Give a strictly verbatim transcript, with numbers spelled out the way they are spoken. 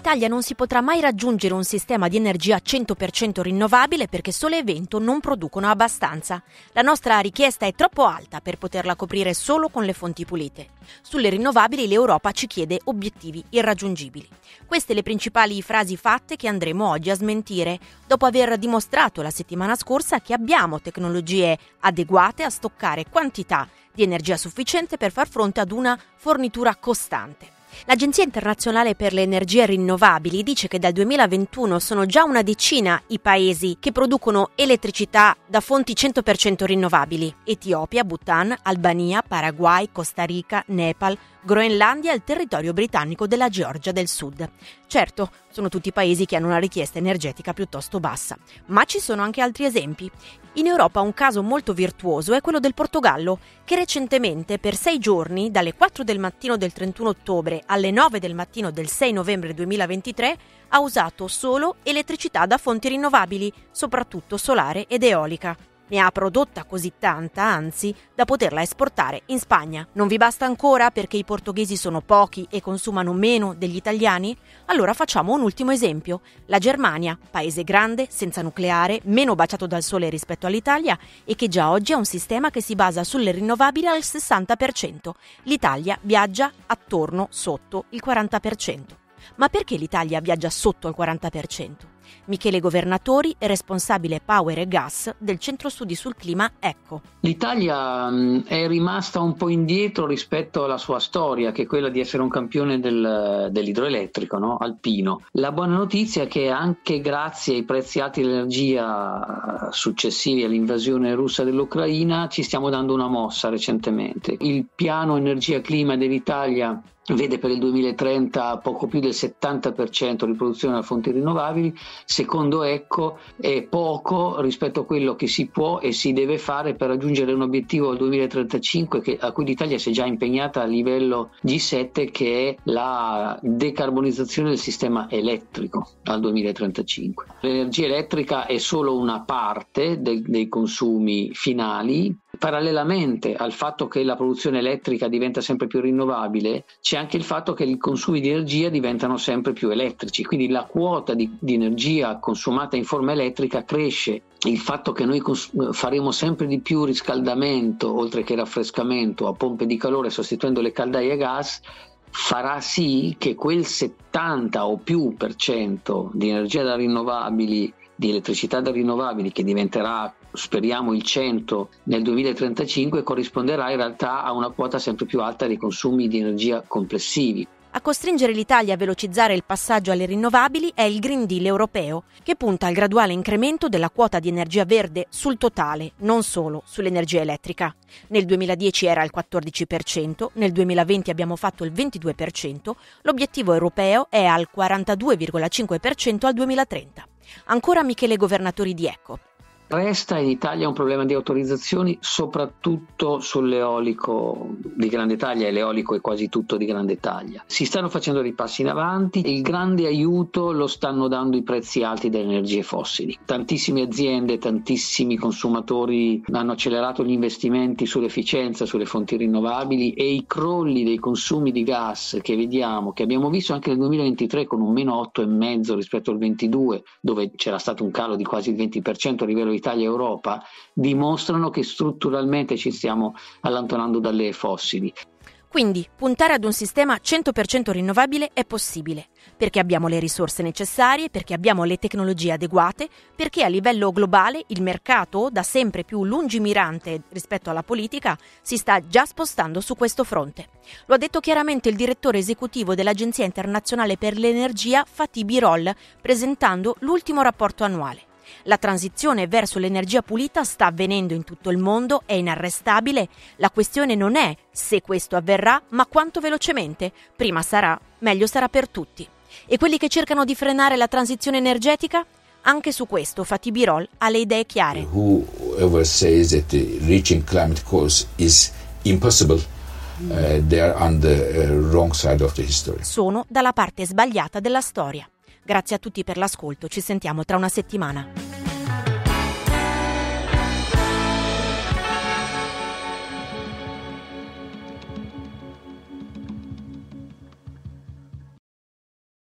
Italia non si potrà mai raggiungere un sistema di energia cento per cento rinnovabile perché sole e vento non producono abbastanza. La nostra richiesta è troppo alta per poterla coprire solo con le fonti pulite. Sulle rinnovabili l'Europa ci chiede obiettivi irraggiungibili. Queste le principali frasi fatte che andremo oggi a smentire, dopo aver dimostrato la settimana scorsa che abbiamo tecnologie adeguate a stoccare quantità di energia sufficiente per far fronte ad una fornitura costante. L'Agenzia internazionale per le energie rinnovabili dice che dal duemilaventuno sono già una decina i paesi che producono elettricità da fonti cento per cento rinnovabili: Etiopia, Bhutan, Albania, Paraguay, Costa Rica, Nepal, Groenlandia e il territorio britannico della Georgia del Sud. Certo, sono tutti paesi che hanno una richiesta energetica piuttosto bassa, ma ci sono anche altri esempi. In Europa un caso molto virtuoso è quello del Portogallo, che recentemente per sei giorni, dalle quattro del mattino del trentuno ottobre alle nove del mattino del sei novembre duemilaventitré, ha usato solo elettricità da fonti rinnovabili, soprattutto solare ed eolica. Ne ha prodotta così tanta, anzi, da poterla esportare in Spagna. Non vi basta ancora perché i portoghesi sono pochi e consumano meno degli italiani? Allora facciamo un ultimo esempio. La Germania, paese grande, senza nucleare, meno baciato dal sole rispetto all'Italia e che già oggi ha un sistema che si basa sulle rinnovabili al sessanta per cento. L'Italia viaggia attorno, sotto, il quaranta per cento. Ma perché l'Italia viaggia sotto il quaranta per cento? Michele Governatori, responsabile Power e Gas del Centro Studi sul Clima Ecco. L'Italia mh, è rimasta un po' indietro rispetto alla sua storia, che è quella di essere un campione del, dell'idroelettrico, no? Alpino. La buona notizia è che anche grazie ai prezzi alti dell'energia successivi all'invasione russa dell'Ucraina ci stiamo dando una mossa recentemente. Il piano energia-clima dell'Italia vede per il duemilatrenta poco più del settanta per cento di produzione da fonti rinnovabili. Secondo Ecco è poco rispetto a quello che si può e si deve fare per raggiungere un obiettivo al duemilatrentacinque che, a cui l'Italia si è già impegnata a livello G sette, che è la decarbonizzazione del sistema elettrico al duemilatrentacinque. L'energia elettrica è solo una parte de- dei consumi finali. Parallelamente al fatto che la produzione elettrica diventa sempre più rinnovabile, c'è anche il fatto che i consumi di energia diventano sempre più elettrici, quindi la quota di, di energia consumata in forma elettrica cresce. Il fatto che noi cons- faremo sempre di più riscaldamento oltre che raffrescamento a pompe di calore sostituendo le caldaie a gas farà sì che quel settanta o più per cento di energia da rinnovabili, di elettricità da rinnovabili, che diventerà, speriamo, il cento nel duemilatrentacinque, corrisponderà in realtà a una quota sempre più alta dei consumi di energia complessivi. A costringere l'Italia a velocizzare il passaggio alle rinnovabili è il Green Deal europeo, che punta al graduale incremento della quota di energia verde sul totale, non solo sull'energia elettrica. Nel duemiladieci era il quattordici per cento, nel duemilaventi abbiamo fatto il ventidue per cento, l'obiettivo europeo è al quarantadue virgola cinque per cento al duemilatrenta. Ancora Michele Governatori di Ecco. Resta in Italia un problema di autorizzazioni, soprattutto sull'eolico di grande taglia, e l'eolico è quasi tutto di grande taglia. Si stanno facendo dei passi in avanti, il grande aiuto lo stanno dando i prezzi alti delle energie fossili. Tantissime aziende, tantissimi consumatori hanno accelerato gli investimenti sull'efficienza, sulle fonti rinnovabili, e i crolli dei consumi di gas che vediamo, che abbiamo visto anche nel duemilaventitré con un meno otto virgola cinque rispetto al ventidue, dove c'era stato un calo di quasi il venti per cento a livello Italia e Europa, dimostrano che strutturalmente ci stiamo allontanando dalle fossili. Quindi puntare ad un sistema cento per cento rinnovabile è possibile, perché abbiamo le risorse necessarie, perché abbiamo le tecnologie adeguate, perché a livello globale il mercato, da sempre più lungimirante rispetto alla politica, si sta già spostando su questo fronte. Lo ha detto chiaramente il direttore esecutivo dell'Agenzia internazionale per l'energia, Fatih Birol, presentando l'ultimo rapporto annuale. La transizione verso l'energia pulita sta avvenendo in tutto il mondo, è inarrestabile. La questione non è se questo avverrà, ma quanto velocemente. Prima sarà, meglio sarà per tutti. E quelli che cercano di frenare la transizione energetica? Anche su questo Fatih Birol ha le idee chiare. Whoever says that reaching climate goals is impossible, uh, they are on the uh, wrong side of the history. Sono dalla parte sbagliata della storia. Grazie a tutti per l'ascolto, ci sentiamo tra una settimana.